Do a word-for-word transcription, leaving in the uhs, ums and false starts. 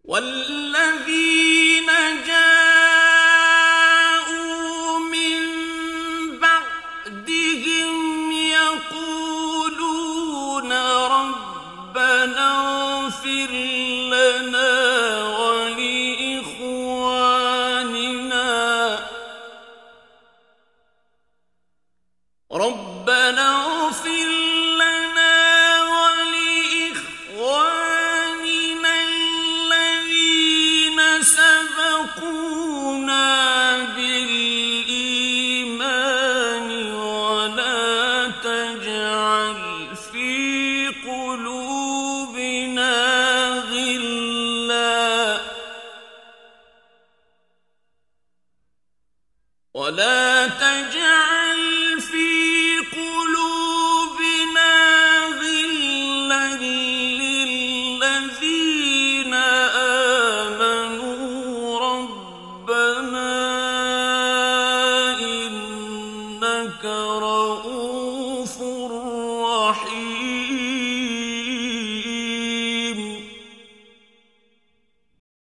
والذين جاءوا من بعدهم يقولون ربنا اغفر لنا ولإخواننا ربنا اغفر لنا ولإخواننا الذين سبقونا بالإيمان ولا تجعل في قلوبنا غلا ولا تجعل في قلوبنا غلا للذين آمنوا ربنا إنك رؤوف